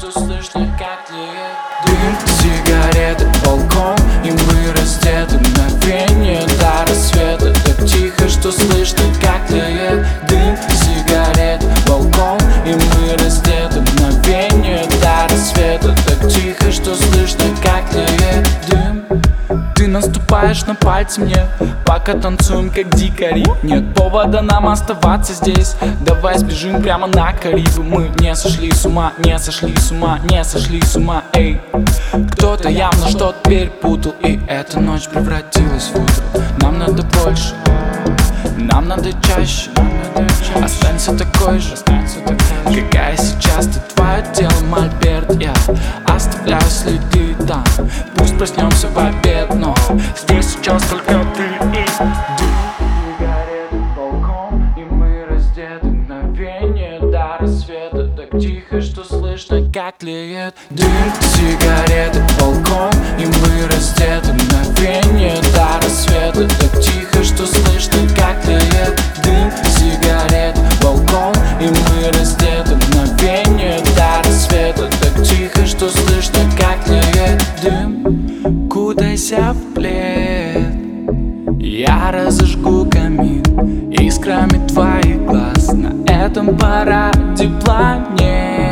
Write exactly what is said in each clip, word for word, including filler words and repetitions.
что слышно, как тлеет дым. Сигареты, балкон, и мы раздеты. Мгновение до рассвета, так тихо, что слышно, как тлеет дым. Сигареты, балкон, и мы раздеты. Мгновение до рассвета, так тихо, что слышно, как тлеет дым. Ты наступаешь на пальцы мне, пока танцуем как дикари. Нет повода нам оставаться здесь, давай сбежим прямо на Карибы. Мы не сошли с ума, не сошли с ума, не сошли с ума, эй. Кто-то явно что-то перепутал, и эта ночь превратилась в утро. Нам надо больше, нам надо чаще. Останься такой же, какая сейчас ты. Твое тело мольберт, я оставляю следы там. Пусть проснемся в обед, но здесь сейчас только ты и дым. Сигареты, балкон, и мы раздеты. Мгновение до рассвета, так тихо, что слышно, как тлеет дым. Сигареты, балкон, и мы раздеты. Мгновение до рассвета, так тихо, что слышно, как тлеет дым. Сигареты, балкон, и мы раздеты. Мгновение до рассвета, так тихо, что слышно, как тлеет дым. Кутайся в плед, я разожгу камин искрами твоих глаз на этом параде планет.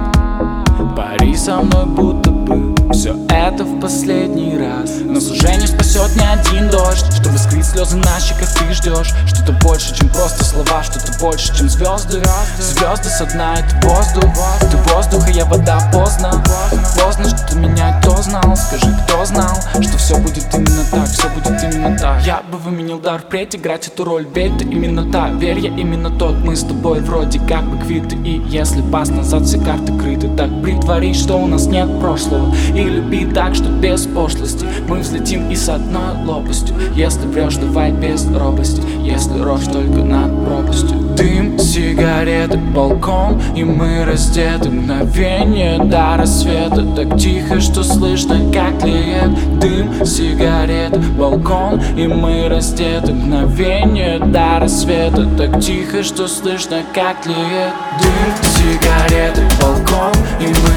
Пари со мной, будто бы все это в последний раз. Нас уже не спасет ни один дождь, чтобы скрыть слезы на щеках ты ждешь. Что-то больше, чем просто слова, что-то больше, чем звезды. Звезды со дна — это воздух. Ты воздух, а я вода. Поздно, поздно что-то менять. Кто знал, скажи, кто знал, что все будет именно так, все будет именно так. Я бы выменил дар впредь играть эту роль, ведь ты именно та, верь, я именно тот. Мы с тобой вроде как бы квиты, и если пас назад, все карты крыты. Так притворись, что у нас нет прошлого, и люби так, что без пошлости. Мы взлетим и с одной лопастью. Если врешь, давай без робости, если рожь только над пропастью. Дым, сигареты, балкон, и мы раздеты. Мгновение до рассвета, так тихо, что слышно, как тлеет дым. Сигареты, балкон, и мы раздеты. Мгновение до рассвета, так тихо, что слышно, как тлеет дым. Сигареты, балкон, и мы